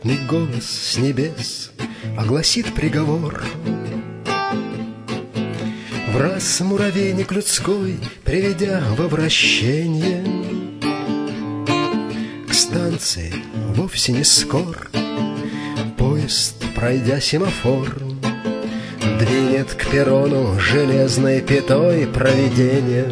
Внезапный голос с небес огласит приговор. Враз муравейник людской, приведя во вращение, к станции вовсе не скор. Поезд, пройдя семафор, двинет к перрону железной пятой провидения.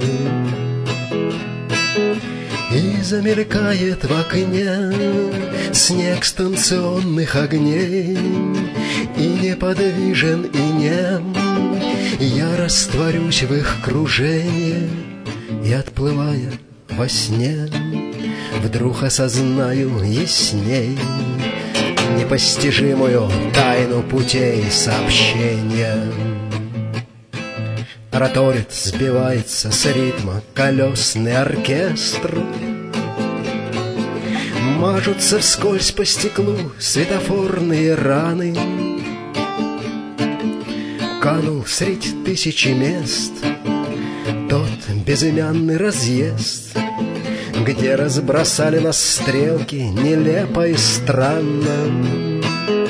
И замелькает в окне снег станционных огней, и неподвижен, и нем я растворюсь в их кружении, и, отплывая во сне, вдруг осознаю ясней непостижимую тайну путей сообщения. Тараторит, сбивается с ритма колесный оркестр. Мажутся вскользь по стеклу светофорные раны. Канул средь тысячи мест тот безымянный разъезд, где разбросали нас стрелки нелепо и странно.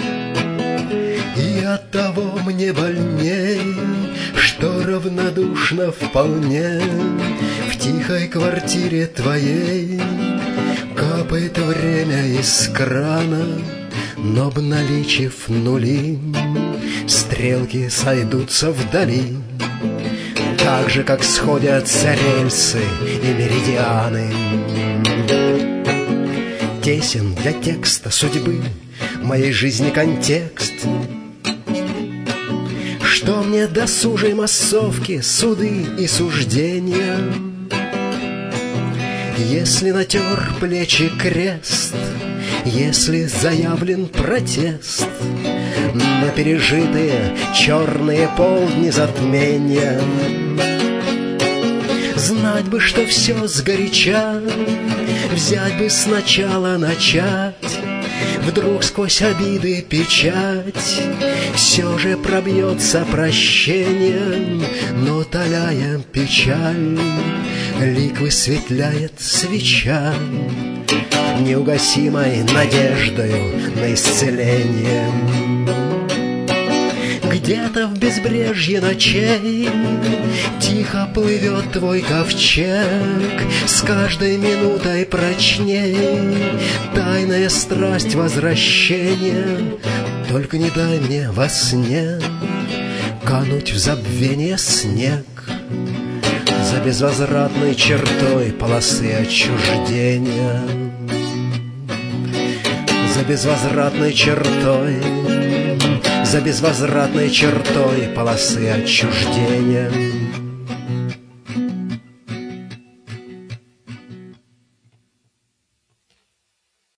И оттого мне больней, что равнодушно вполне в тихой квартире твоей капает время из крана, но обналичив нули, стрелки сойдутся вдали, так же, как сходятся рельсы и меридианы. Тесен для текста судьбы моей жизни контекст. Что мне досужей массовки, суды и суждения? Если натер плечи крест, если заявлен протест на пережитые черные полдни затмения, знать бы, что все сгоряча, взять бы сначала начать, вдруг сквозь обиды печать все же пробьется прощением, но толяя печаль, лик высветляет свеча, неугасимой надеждою на исцеление. Где-то в безбрежье ночей тихо плывет твой ковчег, с каждой минутой прочней тайная страсть возвращения. Только не дай мне во сне кануть в забвение снег за безвозвратной чертой полосы отчуждения. За безвозвратной чертой, за безвозвратной чертой полосы отчуждения.